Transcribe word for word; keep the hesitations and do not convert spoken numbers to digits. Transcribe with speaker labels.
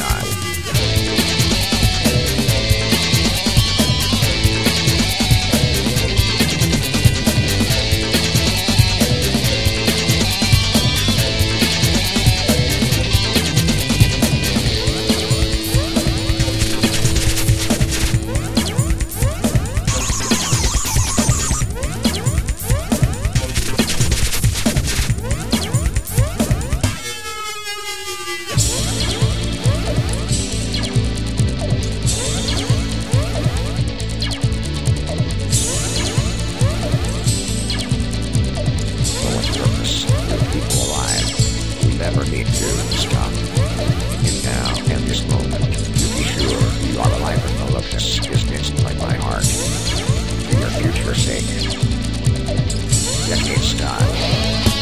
Speaker 1: style. Never need to stop. In now and this moment, to be sure you are alive and all of this is dancing like my heart. For your future's sake. Decade style.